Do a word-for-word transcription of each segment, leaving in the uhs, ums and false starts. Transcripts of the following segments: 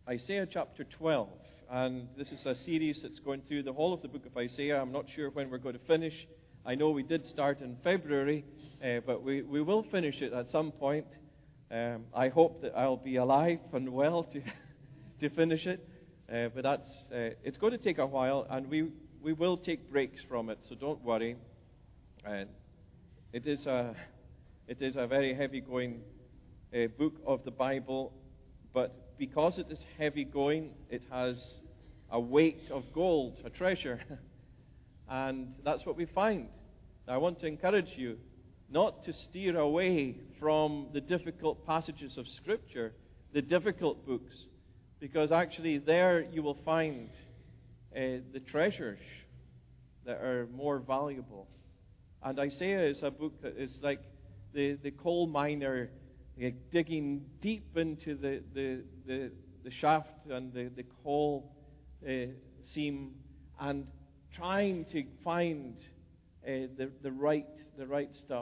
Isaiah chapter twelve. And this is a series that's going through the whole of the book of Isaiah. I'm not sure when we're going to finish. I know we did start in February, uh, but we, we will finish it at some point. Um, I hope that I'll be alive and well to to finish it. Uh, but that's uh, it's going to take a while, and we, we will take breaks from it, so don't worry. And it is a it is a very heavy-going uh, book of the Bible, but because it is heavy-going, it has a weight of gold, a treasure. And that's what we find. Now, I want to encourage you not to steer away from the difficult passages of Scripture, the difficult books, because actually there you will find uh, the treasures that are more valuable. And Isaiah is a book that is like the, the coal miner uh, digging deep into the, the, the, the shaft and the, the coal uh, seam and trying to find uh, the, the right the right stuff.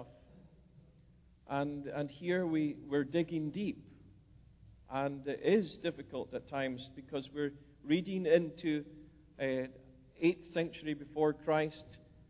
And and here we, we're digging deep. And it is difficult at times because we're reading into uh, eighth century before Christ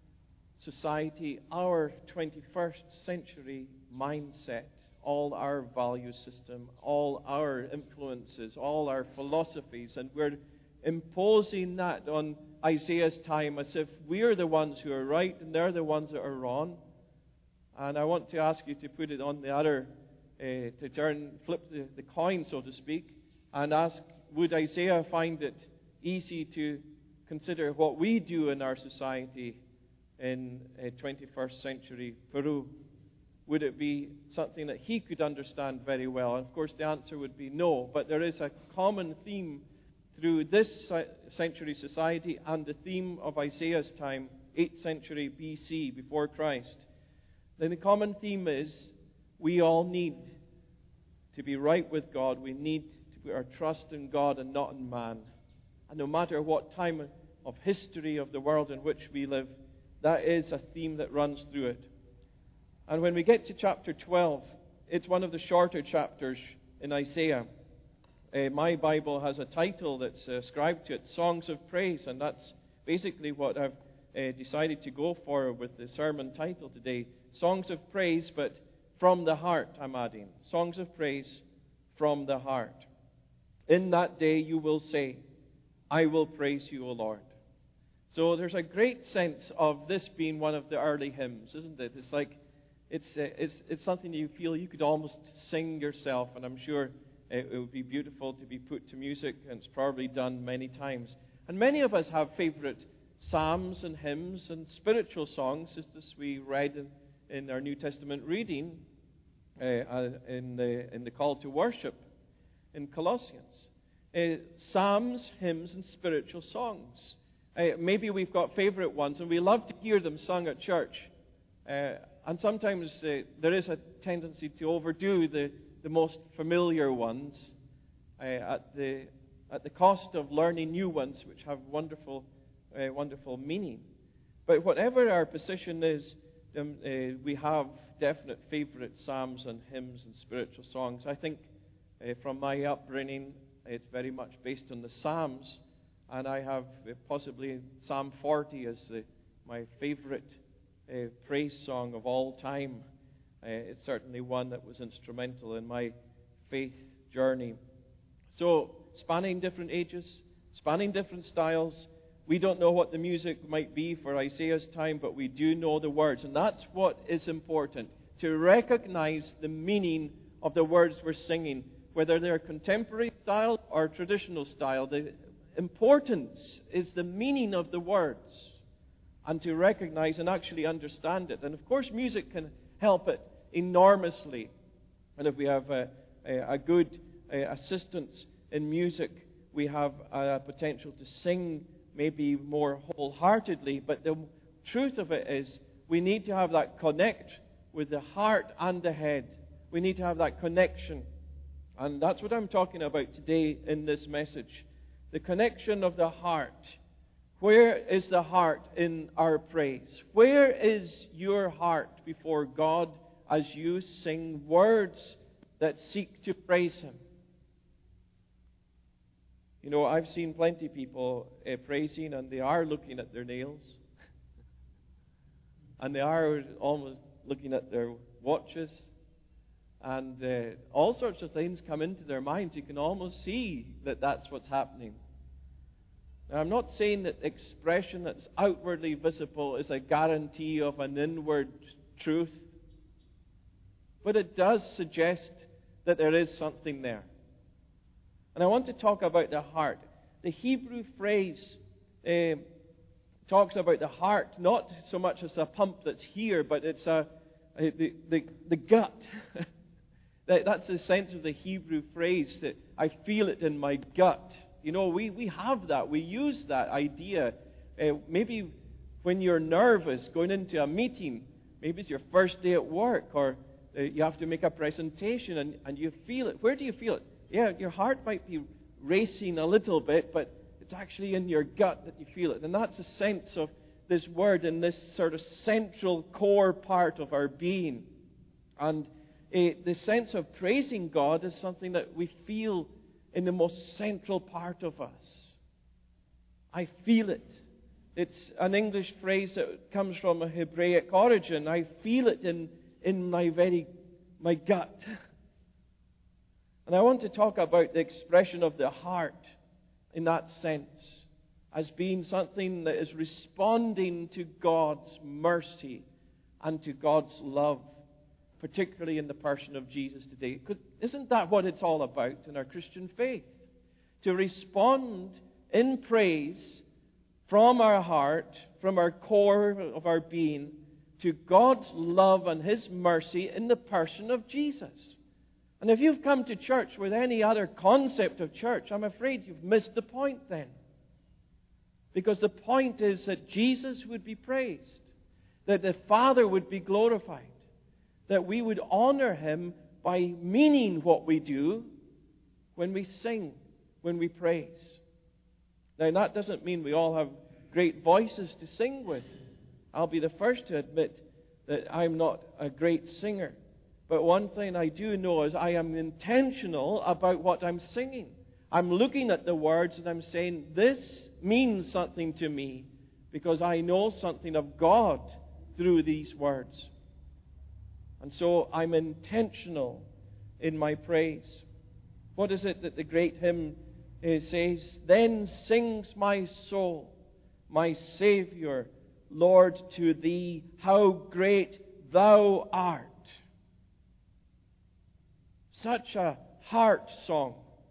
society, our twenty-first century mindset, all our value system, all our influences, all our philosophies, and we're imposing that on Isaiah's time as if we're the ones who are right and they're the ones that are wrong. And I want to ask you to put it on the other, uh, to turn, flip the, the coin, so to speak, and ask, would Isaiah find it easy to consider what we do in our society in uh, twenty-first century Peru? Would it be something that he could understand very well? And of course, the answer would be no. But there is a common theme through this century society and the theme of Isaiah's time, eighth century B C, before Christ. Then the common theme is we all need to be right with God. We need to put our trust in God and not in man. And no matter what time of history of the world in which we live, that is a theme that runs through it. And when we get to chapter twelve, it's one of the shorter chapters in Isaiah. Uh, my Bible has a title that's uh, ascribed to it, Songs of Praise, and that's basically what I've uh, decided to go for with the sermon title today. Songs of Praise, but from the heart, I'm adding. Songs of Praise from the heart. In that day you will say, I will praise you, O Lord. So there's a great sense of this being one of the early hymns, isn't it? It's like It's, uh, it's it's something you feel you could almost sing yourself, and I'm sure it, it would be beautiful to be put to music, and it's probably done many times. And many of us have favorite psalms and hymns and spiritual songs, as this we read in, in our New Testament reading uh, in the in the call to worship in Colossians. Uh, psalms, hymns, and spiritual songs. Uh, maybe we've got favorite ones, and we love to hear them sung at church. Uh, And sometimes uh, there is a tendency to overdo the, the most familiar ones uh, at the at the cost of learning new ones, which have wonderful uh, wonderful meaning. But whatever our position is, um, uh, we have definite favorite psalms and hymns and spiritual songs. I think uh, from my upbringing, it's very much based on the Psalms, and I have uh, possibly Psalm forty as the, my favorite A praise song of all time. Uh, it's certainly one that was instrumental in my faith journey. So, spanning different ages, spanning different styles, we don't know what the music might be for Isaiah's time, but we do know the words. And that's what is important, to recognize the meaning of the words we're singing, whether they're contemporary style or traditional style. The importance is the meaning of the words, and to recognize and actually understand it. And of course, music can help it enormously. And if we have a, a, a good a assistance in music, we have a potential to sing maybe more wholeheartedly. But the truth of it is, we need to have that connect with the heart and the head. We need to have that connection. And that's what I'm talking about today in this message. The connection of the heart. Where is the heart in our praise? Where is your heart before God as you sing words that seek to praise Him? You know, I've seen plenty of people uh, praising, and they are looking at their nails. And they are almost looking at their watches. And uh, all sorts of things come into their minds. You can almost see that that's what's happening. Now, I'm not saying that expression that's outwardly visible is a guarantee of an inward truth. But it does suggest that there is something there. And I want to talk about the heart. The Hebrew phrase uh, talks about the heart, not so much as a pump that's here, but it's a, a the, the, the gut. that, that's the sense of the Hebrew phrase, that I feel it in my gut. You know, we, we have that. We use that idea. Uh, maybe when you're nervous going into a meeting, maybe it's your first day at work, or uh, you have to make a presentation, and, and you feel it. Where do you feel it? Yeah, your heart might be racing a little bit, but it's actually in your gut that you feel it. And that's the sense of this word in this sort of central core part of our being. And uh, the sense of praising God is something that we feel in the most central part of us. I feel it. It's an English phrase that comes from a Hebraic origin. I feel it in, in my very, my gut. And I want to talk about the expression of the heart in that sense, as being something that is responding to God's mercy and to God's love, particularly in the person of Jesus today. Because isn't that what it's all about in our Christian faith? To respond in praise from our heart, from our core of our being, to God's love and His mercy in the person of Jesus. And if you've come to church with any other concept of church, I'm afraid you've missed the point then. Because the point is that Jesus would be praised, that the Father would be glorified, that we would honor Him by meaning what we do when we sing, when we praise. Now, that doesn't mean we all have great voices to sing with. I'll be the first to admit that I'm not a great singer. But one thing I do know is I am intentional about what I'm singing. I'm looking at the words and I'm saying, this means something to me because I know something of God through these words. And so I'm intentional in my praise. What is it that the great hymn uh, says? Then sings my soul, my Savior, Lord, to Thee, how great Thou art. Such a heart song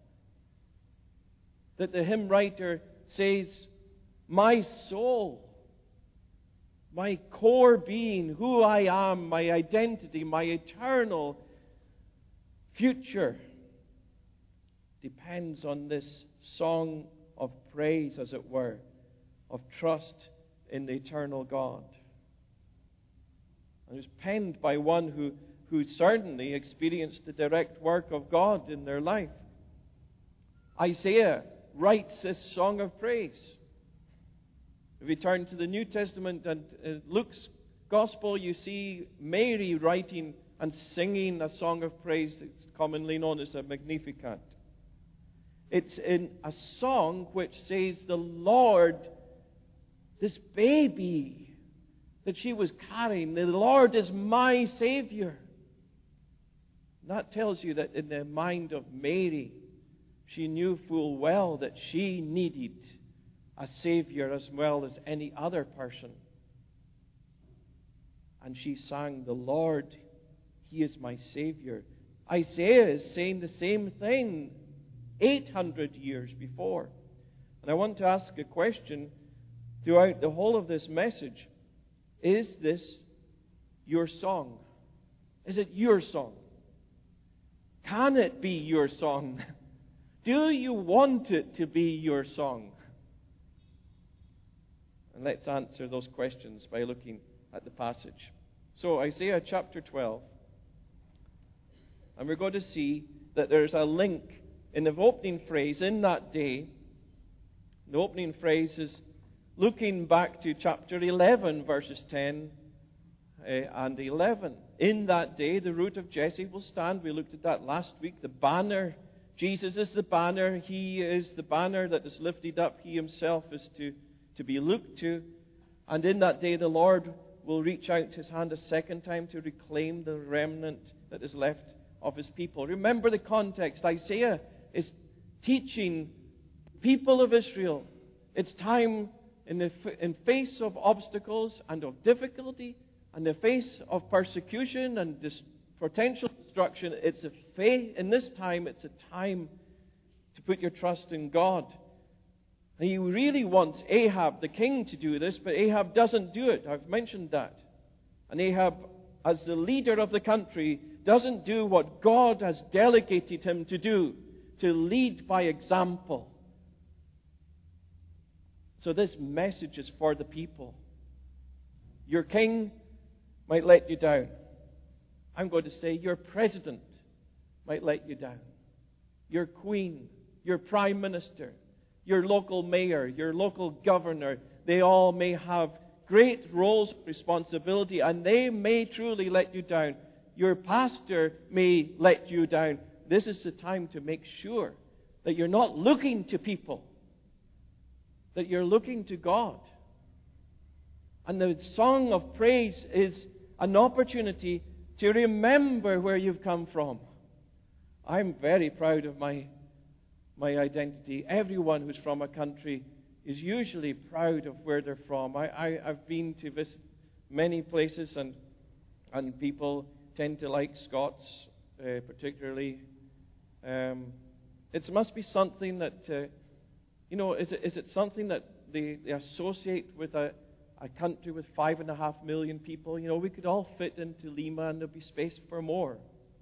that the hymn writer says, my soul, my core being, who I am, my identity, my eternal future depends on this song of praise, as it were, of trust in the eternal God. And it was penned by one who who certainly experienced the direct work of God in their life. Isaiah writes this song of praise. If we turn to the New Testament and uh, Luke's Gospel, you see Mary writing and singing a song of praise that's commonly known as a Magnificat. It's in a song which says, the Lord, this baby that she was carrying, the Lord is my Savior. That tells you that in the mind of Mary, she knew full well that she needed a Savior as well as any other person. And she sang, the Lord, He is my Savior. Isaiah is saying the same thing eight hundred years before. And I want to ask a question throughout the whole of this message. Is this your song? Is it your song? Can it be your song? Do you want it to be your song? And let's answer those questions by looking at the passage. So, Isaiah chapter twelve. And we're going to see that there's a link in the opening phrase, in that day. The opening phrase is looking back to chapter eleven, verses ten uh, and eleven. In that day, the root of Jesse will stand. We looked at that last week. The banner Jesus is the banner. He is the banner that is lifted up. He himself is to, to be looked to. And in that day, the Lord will reach out his hand a second time to reclaim the remnant that is left of his people. Remember the context. Isaiah is teaching people of Israel. It's time in the in face of obstacles and of difficulty, and the face of persecution and dis, potential destruction. It's a faith in this time. It's a time to put your trust in God. And he really wants Ahab, the king, to do this, but Ahab doesn't do it. I've mentioned that. And Ahab, as the leader of the country, doesn't do what God has delegated him to do, to lead by example. So this message is for the people. Your king might let you down. I'm going to say your president might let you down. Your queen, your prime minister, your local mayor, your local governor, they all may have great roles of responsibility, and they may truly let you down. Your pastor may let you down. This is the time to make sure that you're not looking to people, that you're looking to God. And the song of praise is an opportunity to remember where you've come from. I'm very proud of my my identity. Everyone who's from a country is usually proud of where they're from. I, I, I've been to visit many places, and and people tend to like Scots, uh, particularly. Um, it must be something that, uh, you know, is it, is it something that they, they associate with a, a country with five and a half million people? You know, we could all fit into Lima and there'd be space for more.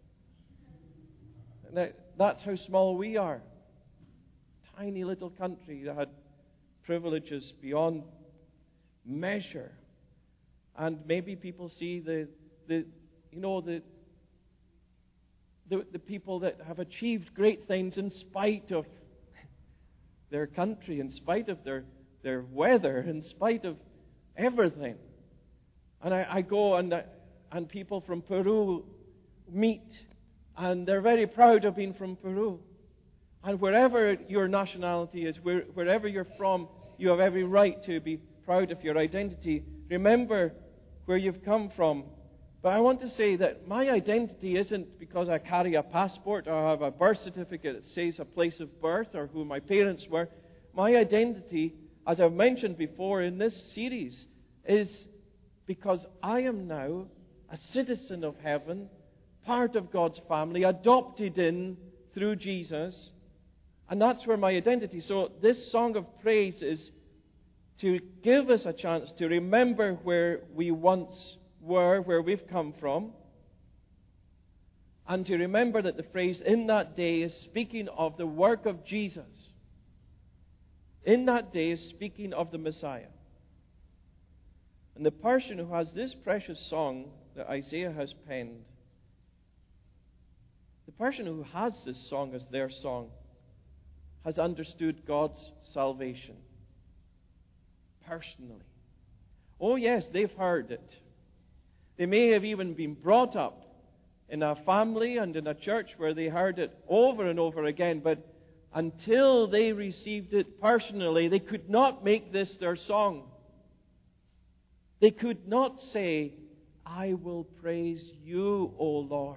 And that, that's how small we are. Tiny little country that had privileges beyond measure. And maybe people see the, the you know, the, the the people that have achieved great things in spite of their country, in spite of their, their weather, in spite of everything. And I, I go and I, and people from Peru meet, and they're very proud of being from Peru. And wherever your nationality is, where, wherever you're from, you have every right to be proud of your identity. Remember where you've come from. But I want to say that my identity isn't because I carry a passport or have a birth certificate that says a place of birth or who my parents were. My identity, as I've mentioned before in this series, is because I am now a citizen of heaven, part of God's family, adopted in through Jesus. And that's where my identity. So this song of praise is to give us a chance to remember where we once were, where we've come from, and to remember that the phrase "in that day" is speaking of the work of Jesus. In that day is speaking of the Messiah. And the person who has this precious song that Isaiah has penned, the person who has this song as their song, has understood God's salvation personally. Oh yes, they've heard it. They may have even been brought up in a family and in a church where they heard it over and over again, but until they received it personally, they could not make this their song. They could not say, "I will praise you, O Lord."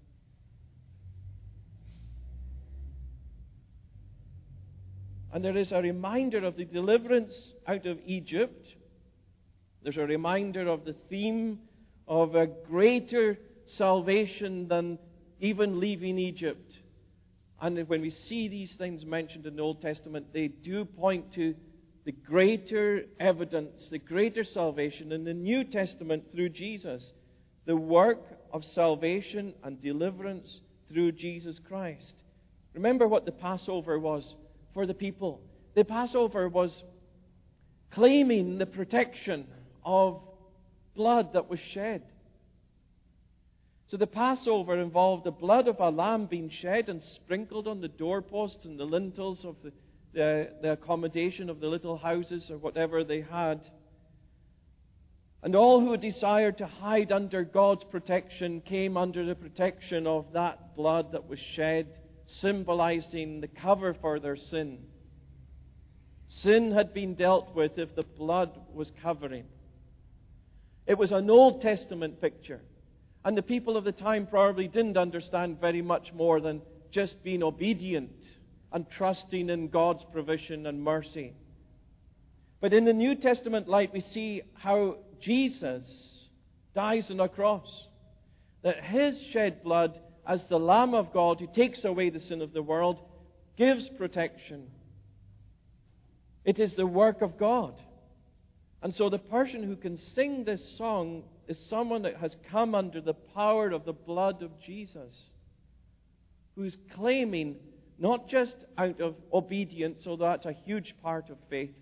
And there is a reminder of the deliverance out of Egypt. There's a reminder of the theme of a greater salvation than even leaving Egypt. And when we see these things mentioned in the Old Testament, they do point to the greater evidence, the greater salvation in the New Testament through Jesus. The work of salvation and deliverance through Jesus Christ. Remember what the Passover was for the people. The Passover was claiming the protection of blood that was shed. So the Passover involved the blood of a lamb being shed and sprinkled on the doorposts and the lintels of the, the, the accommodation of the little houses or whatever they had. And all who desired to hide under God's protection came under the protection of that blood that was shed symbolizing the cover for their sin. Sin had been dealt with if the blood was covering. It was an Old Testament picture. And the people of the time probably didn't understand very much more than just being obedient and trusting in God's provision and mercy. But in the New Testament light, we see how Jesus dies on a cross. That His shed blood, as the Lamb of God who takes away the sin of the world, gives protection. It is the work of God. And so the person who can sing this song is someone that has come under the power of the blood of Jesus, who's claiming, not just out of obedience, although that's a huge part of faith,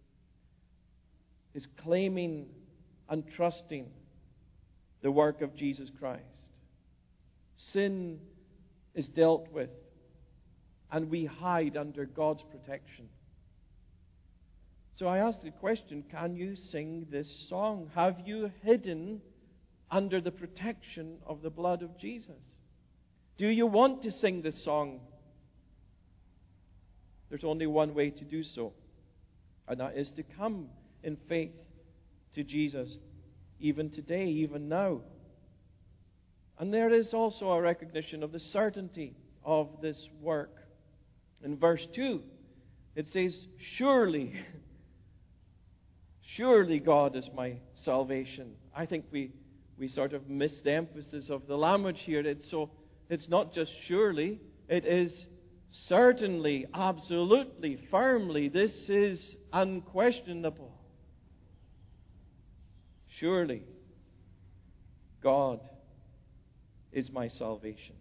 is claiming and trusting the work of Jesus Christ. Sin is dealt with, and we hide under God's protection. So I ask the question, can you sing this song? Have you hidden under the protection of the blood of Jesus? Do you want to sing this song? There's only one way to do so, and that is to come in faith to Jesus, even today, even now. And there is also a recognition of the certainty of this work. In verse two, it says, Surely, surely God is my salvation. I think we, we sort of miss the emphasis of the language here. It's, so, it's not just surely, it is certainly, absolutely, firmly. This is unquestionable. Surely, God is my salvation.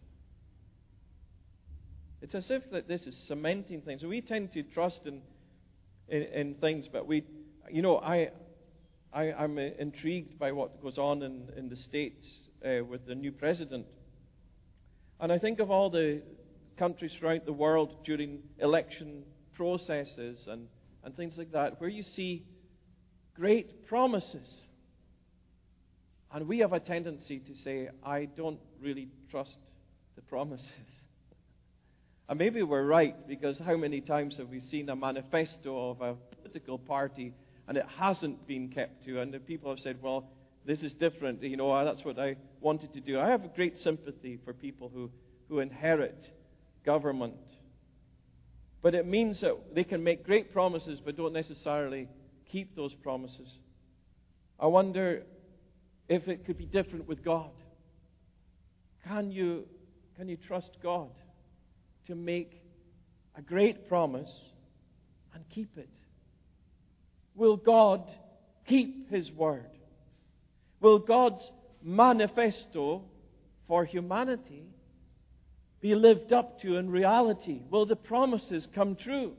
It's as if that this is cementing things. We tend to trust in, in, in things, but we, you know, I, I, I'm intrigued by what goes on in, in the States uh, with the new president. And I think of all the countries throughout the world during election processes and, and things like that, where you see great promises. And we have a tendency to say, I don't really trust the promises. And maybe we're right, because how many times have we seen a manifesto of a political party and it hasn't been kept to, and the people have said, well, this is different, you know, that's what I wanted to do. I have a great sympathy for people who, who inherit government. But it means that they can make great promises but don't necessarily keep those promises. I wonder if it could be different with God. Can you, can you trust God to make a great promise and keep it? Will God keep His word? Will God's manifesto for humanity be lived up to in reality? Will the promises come true?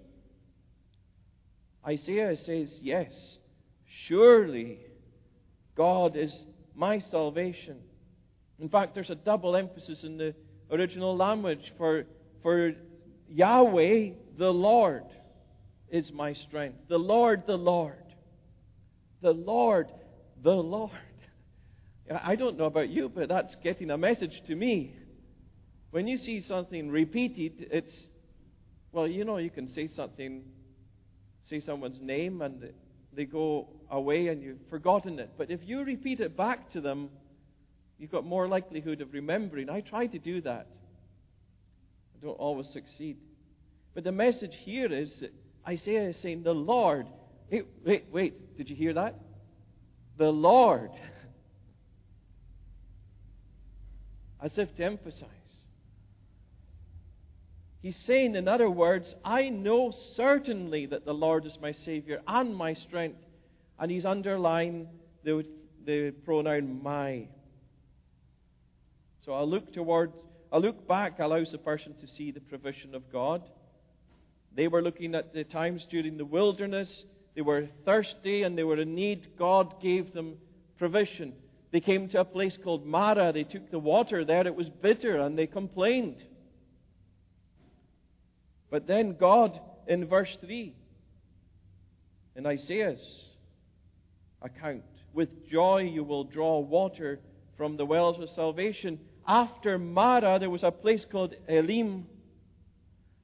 Isaiah says, yes, surely God is my salvation. In fact, there's a double emphasis in the original language. For, for Yahweh, the Lord, is my strength. The Lord, the Lord. The Lord, the Lord. I don't know about you, but that's getting a message to me. When you see something repeated, it's, well, you know, you can say something, say someone's name, and they go away and you've forgotten it. But if you repeat it back to them, you've got more likelihood of remembering. I try to do that. I don't always succeed. But the message here is that Isaiah is saying, the Lord. Hey, wait, wait, did you hear that? The Lord. As if to emphasize. He's saying, in other words, I know certainly that the Lord is my Savior and my strength. And he's underlined the, the pronoun my. So I look toward, I look back allows the person to see the provision of God. They were looking at the times during the wilderness. They were thirsty and they were in need. God gave them provision. They came to a place called Marah. They took the water there. It was bitter and they complained. But then God, in verse three, in Isaiah's account, with joy you will draw water from the wells of salvation. After Marah, there was a place called Elim,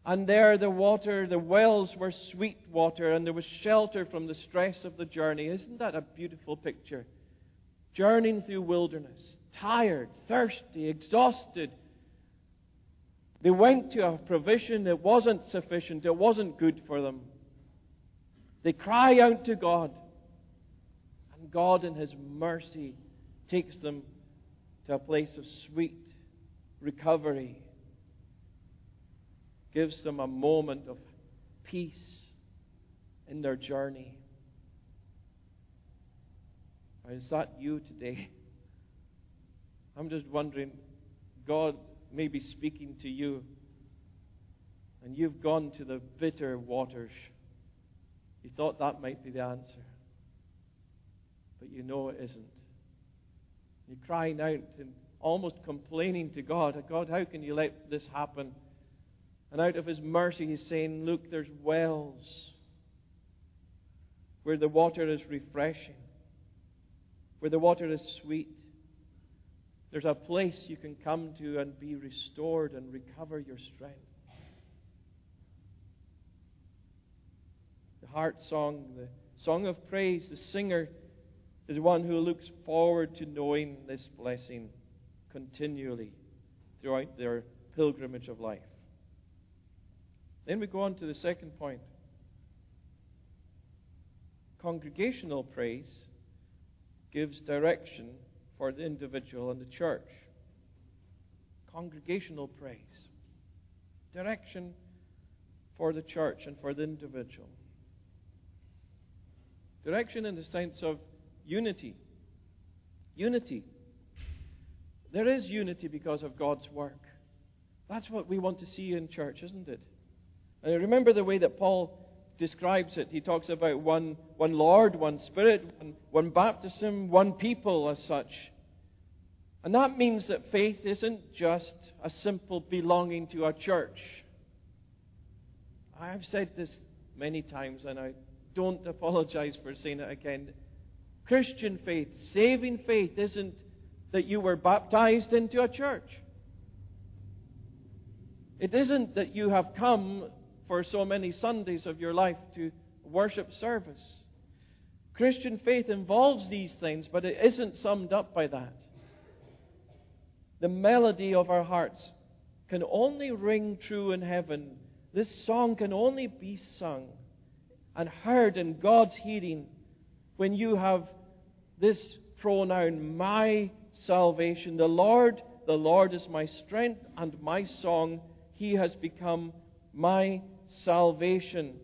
And there the water, the wells were sweet water, and there was shelter from the stress of the journey. Isn't that a beautiful picture? Journeying through wilderness, tired, thirsty, exhausted. They went to a provision that wasn't sufficient. It wasn't good for them. They cry out to God. And God in His mercy takes them to a place of sweet recovery. Gives them a moment of peace in their journey. Or is that you today? I'm just wondering, God may be speaking to you, and you've gone to the bitter waters. You thought that might be the answer, but you know it isn't. You're crying out and almost complaining to God, God, how can you let this happen? And out of His mercy, He's saying, look, there's wells where the water is refreshing, where the water is sweet. There's a place you can come to and be restored and recover your strength. The heart song, the song of praise, the singer is one who looks forward to knowing this blessing continually throughout their pilgrimage of life. Then we go on to the second point. Congregational praise gives direction for the individual and the church. Congregational praise. Direction for the church and for the individual. Direction in the sense of unity. Unity. There is unity because of God's work. That's what we want to see in church, isn't it? And remember the way that Paul describes it. He talks about one, one Lord, one Spirit, one, one baptism, one people as such. And that means that faith isn't just a simple belonging to a church. I've said this many times, and I don't apologize for saying it again. Christian faith, saving faith, isn't that you were baptized into a church. It isn't that you have come for so many Sundays of your life to worship service. Christian faith involves these things, but it isn't summed up by that. The melody of our hearts can only ring true in heaven. This song can only be sung and heard in God's hearing when you have this pronoun, my salvation. The Lord, the Lord is my strength and my song. He has become my salvation.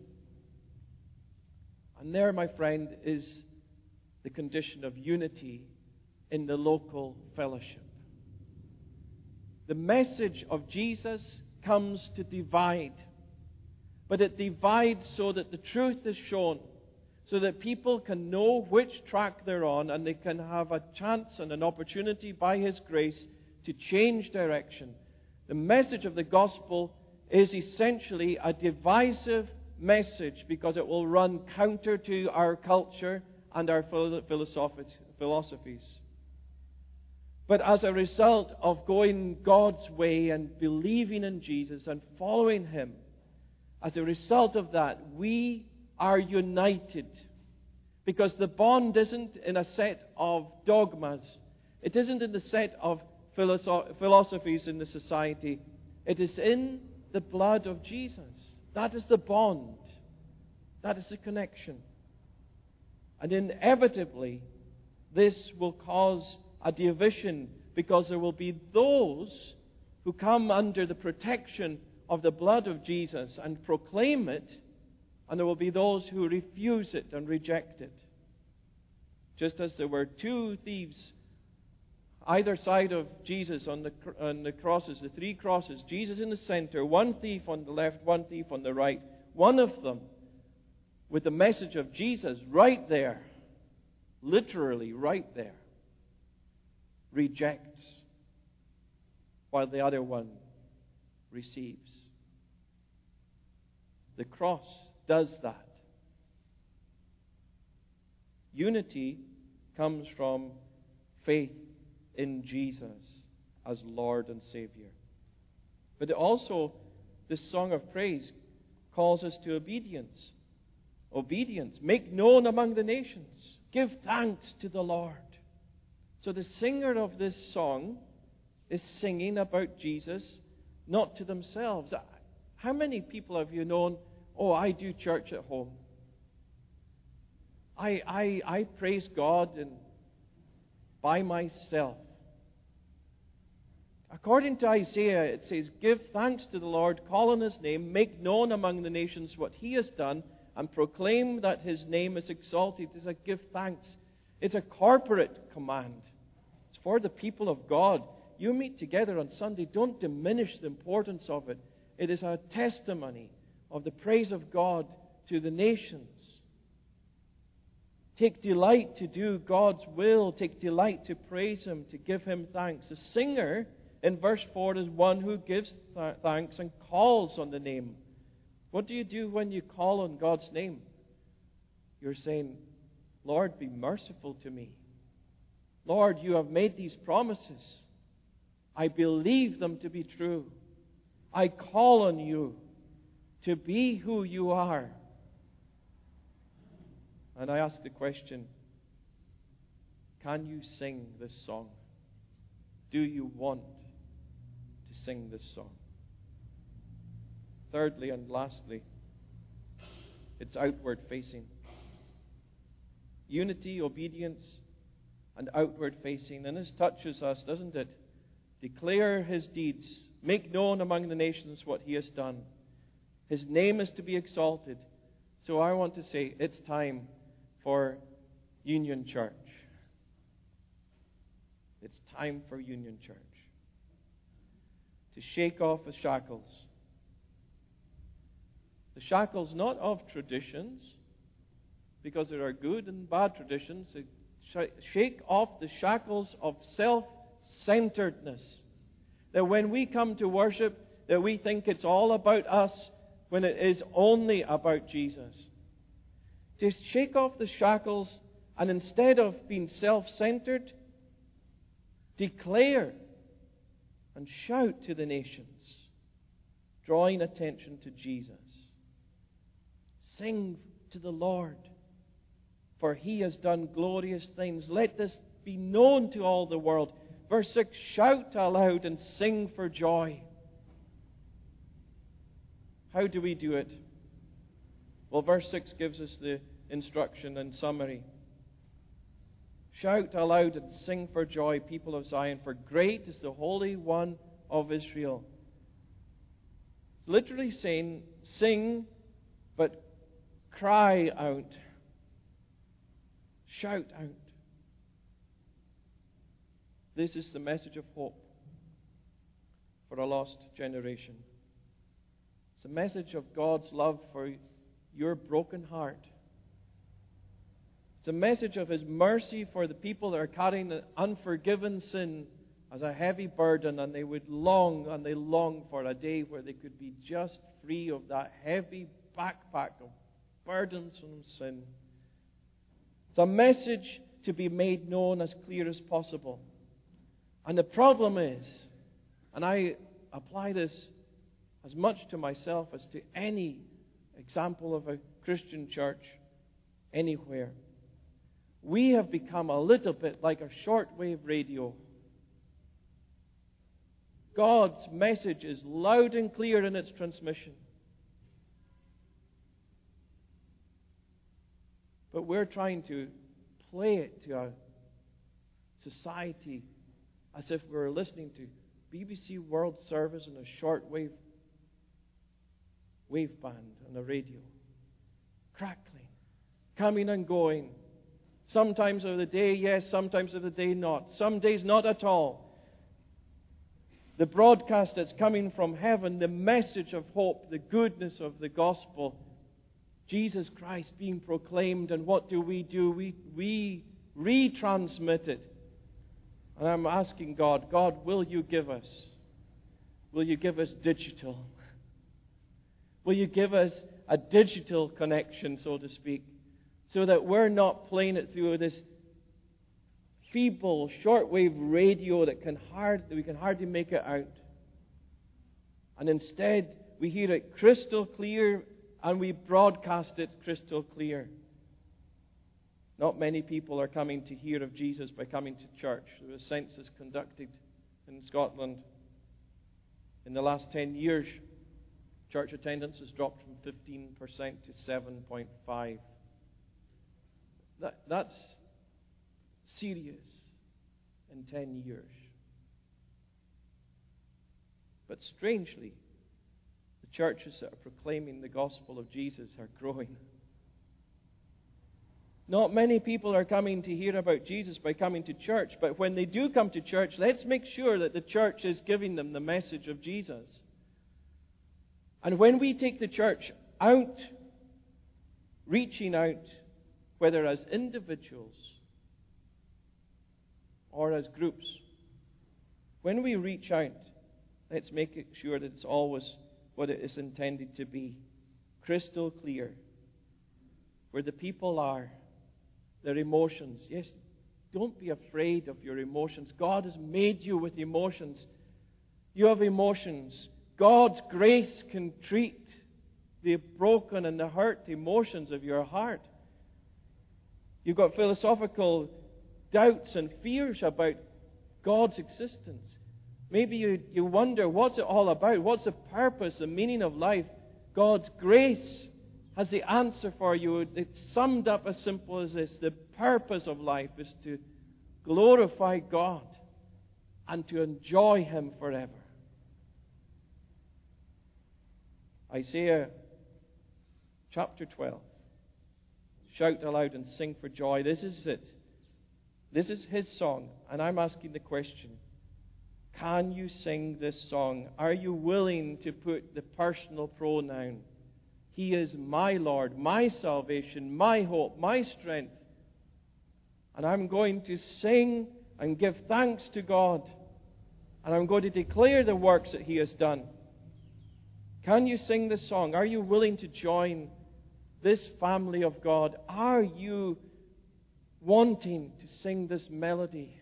And there, my friend, is the condition of unity in the local fellowship. The message of Jesus comes to divide, but it divides so that the truth is shown, so that people can know which track they're on, and they can have a chance and an opportunity by His grace to change direction. The message of the gospel is essentially a divisive message because it will run counter to our culture and our philosophies. But as a result of going God's way and believing in Jesus and following Him, as a result of that, we are united. Because the bond isn't in a set of dogmas. It isn't in the set of philosoph- philosophies in the society. It is in the blood of Jesus. That is the bond. That is the connection. And inevitably, this will cause a division, because there will be those who come under the protection of the blood of Jesus and proclaim it, and there will be those who refuse it and reject it. Just as there were two thieves either side of Jesus on the, on the crosses, the three crosses, Jesus in the center, one thief on the left, one thief on the right. One of them, with the message of Jesus right there, literally right there, rejects, while the other one receives. The cross does that. Unity comes from faith in Jesus as Lord and Savior. But it also, this song of praise calls us to obedience. Obedience. Make known among the nations. Give thanks to the Lord. So the singer of this song is singing about Jesus, not to themselves. How many people have you known, oh, I do church at home. I, I, I praise God and by myself. According to Isaiah, it says, give thanks to the Lord, call on His name, make known among the nations what He has done, and proclaim that His name is exalted. It's a give thanks. It's a corporate command. It's for the people of God. You meet together on Sunday. Don't diminish the importance of it. It is a testimony of the praise of God to the nations. Take delight to do God's will. Take delight to praise Him, to give Him thanks. The singer in verse four is one who gives th- thanks and calls on the name. What do you do when you call on God's name? You're saying, Lord, be merciful to me. Lord, you have made these promises. I believe them to be true. I call on you to be who you are. And I ask the question, can you sing this song? Do you want to sing this song? Thirdly and lastly, it's outward facing. Unity, obedience, and outward facing. And this touches us, doesn't it? Declare His deeds. Make known among the nations what He has done. His name is to be exalted. So I want to say it's time for Union Church. It's time for Union Church to shake off the shackles. The shackles not of traditions, because there are good and bad traditions. Shake off the shackles of self-centeredness. That when we come to worship, that we think it's all about us when it is only about Jesus. To shake off the shackles and instead of being self-centered, declare and shout to the nations, drawing attention to Jesus. Sing to the Lord, for He has done glorious things. Let this be known to all the world. Verse six, shout aloud and sing for joy. How do we do it? Well, verse six gives us the instruction and summary. Shout aloud and sing for joy, people of Zion, for great is the Holy One of Israel. It's literally saying, sing, but cry out. Shout out. This is the message of hope for a lost generation. It's a message of God's love for your broken heart. It's a message of His mercy for the people that are carrying an unforgiven sin as a heavy burden, and they would long and they long for a day where they could be just free of that heavy backpack of burdensome sin. It's a message to be made known as clear as possible. And the problem is, and I apply this as much to myself as to any example of a Christian church anywhere, we have become a little bit like a shortwave radio. God's message is loud and clear in its transmission. But we're trying to play it to a society as if we were listening to B B C World Service on a shortwave wave band on the radio. Crackling, coming and going. Sometimes of the day, yes, sometimes of the day, not. Some days, not at all. The broadcast that's coming from heaven, the message of hope, the goodness of the gospel, Jesus Christ being proclaimed, and what do we do? We, we retransmit it. And I'm asking God, God, will you give us? Will you give us digital? Will you give us a digital connection, so to speak, so that we're not playing it through this feeble shortwave radio that can hard, that we can hardly make it out. And instead, We hear it crystal clear, and we broadcast it crystal clear. Not many people are coming to hear of Jesus by coming to church. There was a census conducted in Scotland. In the last ten years, church attendance has dropped from fifteen percent to seven point five. That, that's serious in ten years. But strangely, the churches that are proclaiming the gospel of Jesus are growing. Not many people are coming to hear about Jesus by coming to church, but when they do come to church, let's make sure that the church is giving them the message of Jesus. And when we take the church out, reaching out, whether as individuals or as groups, when we reach out, let's make it sure that it's always what it is intended to be. Crystal clear. Where the people are, their emotions. Yes, don't be afraid of your emotions. God has made you with emotions. You have emotions. God's grace can treat the broken and the hurt emotions of your heart. You've got philosophical doubts and fears about God's existence. Maybe you, you wonder, what's it all about? What's the purpose, the meaning of life? God's grace has the answer for you. It's summed up as simple as this. The purpose of life is to glorify God and to enjoy Him forever. Isaiah chapter twelve. Shout aloud and sing for joy. This is it. This is his song. And I'm asking the question, can you sing this song? Are you willing to put the personal pronoun? He is my Lord, my salvation, my hope, my strength. And I'm going to sing and give thanks to God. And I'm going to declare the works that He has done. Can you sing this song? Are you willing to join this family of God? Are you wanting to sing this melody?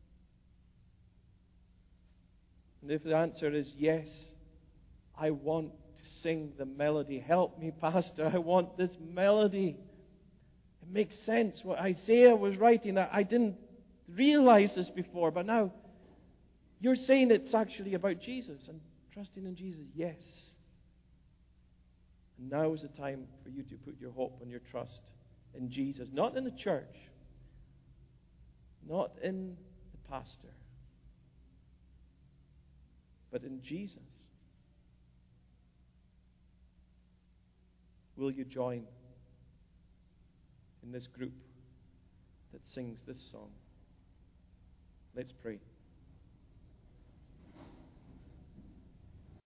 And if the answer is yes, I want to sing the melody. Help me, Pastor. I want this melody. It makes sense what Isaiah was writing. I didn't realize this before, but now you're saying it's actually about Jesus and trusting in Jesus. Yes. And now is the time for you to put your hope and your trust in Jesus. Not in the church. Not in the pastor. But in Jesus. Will you join in this group that sings this song? Let's pray.